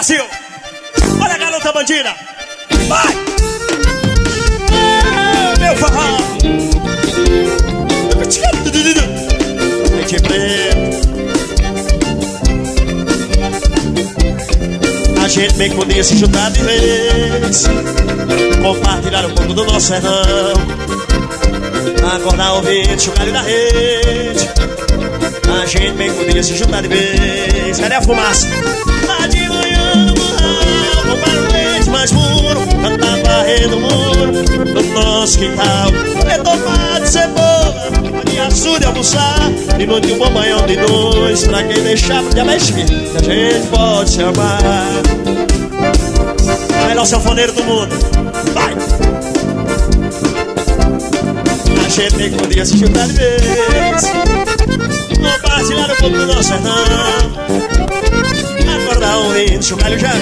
Brasil! Olha a garota bandida! Vai! Meu forró! Leite preto. A gente bem que podia se juntar de vez, compartilhar um pouco do nosso sertão, acordar ouvindo chocalho da rede. A gente bem que podia se juntar de vez. Cadê a fumaça? Lá de manhã no morral, com barulhete mais muro, cantar varrendo o muro do nosso quintal. Comer tomate, cebola, de açude almoçar, e noite um bom banhão de dois, pra quem deixar pro diabetes, que a gente pode se amar. Melhor sanfoneiro do mundo, vai! A gente bem que podia se juntar de vez, compartilhar um pouco do nosso sertão, acordar ouvindo chocalho já.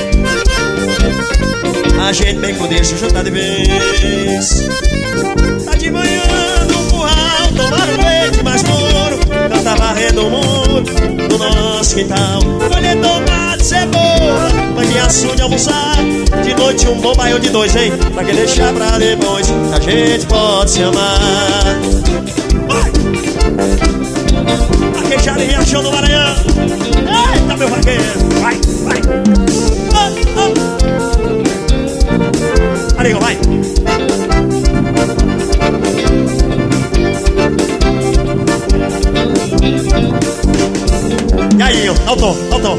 A gente bem podia se juntar de vez. Tá de manhã no curral, tomar um leite mais puro, cantar varrendo o muro do nosso quintal. Colher tomate, cebola, mas de açude almoçar, de noite um bom baião de dois, hein? Pra que deixar pra depois, a gente pode se amar. Vai! Vaquejada em Riachão do Maranhão. Eita, meu vaqueiro. Vai, vai. Amigo, vai. Iaguinho, alto, alto.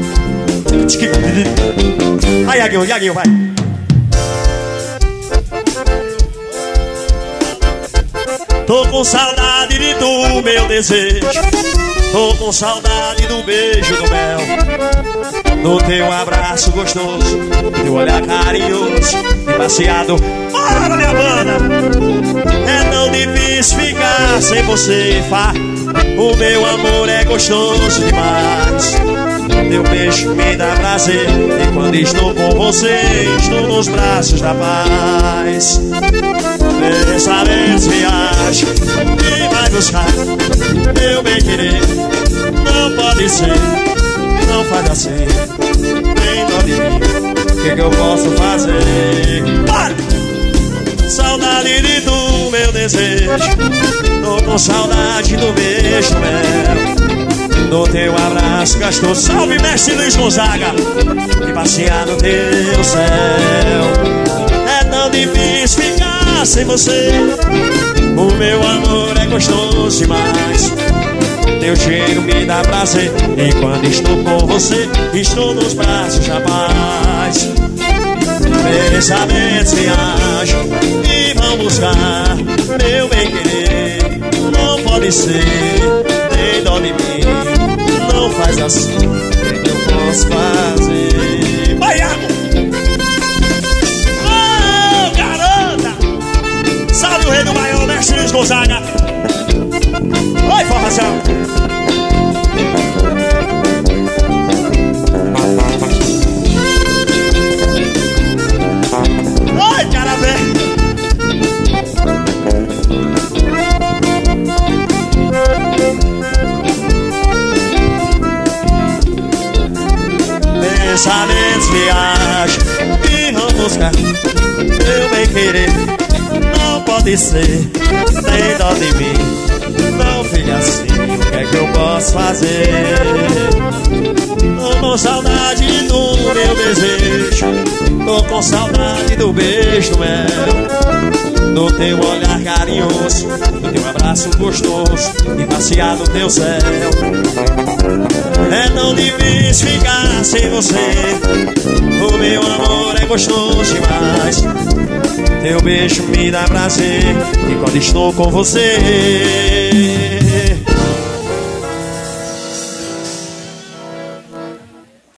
Vai, Iaguinho, Iaguinho, vai. Tô com saudade de tu, meu desejo. Tô com saudade do beijo do mel, do teu abraço gostoso, teu olhar carinhoso e passeado. Bora, minha banda! É tão difícil ficar sem você, Fá. O meu amor é gostoso demais. Teu beijo me dá prazer, e quando estou com você, estou nos braços da paz. Pensamentos viagem e vai buscar meu bem querer. Não pode ser, não faz assim, nem dó de mim. O que eu posso fazer? Para! Saudade de tu, meu desejo. Tô com saudade do beijo, mel, do teu abraço gostoso. Salve, mestre Luiz Gonzaga, e passear no teu céu. É tão difícil ficar sem você. O meu amor é gostoso demais. Teu cheiro me dá prazer, e quando estou com você, estou nos braços da paz. Pensamentos viajam e vão buscar meu bem querer. Não pode ser, nem dó de mim. Não faz assim, o que eu posso fazer? Vai, Iago! Oh, garota! Salve o rei do Baião, mestre Luiz Gonzaga. Oi, formação! Oi, cara, velho! Pensamentos viajam e vão buscar meu bem querer. Não pode ser, nem dó de mim. Não fica assim, o que é que eu posso fazer? Tô com saudade do meu desejo. Tô com saudade do beijo do mel, do teu olhar carinhoso, do teu abraço gostoso e passear no teu céu. É tão difícil ficar sem você. O meu amor é gostoso demais. Teu beijo me dá prazer, e quando estou com você,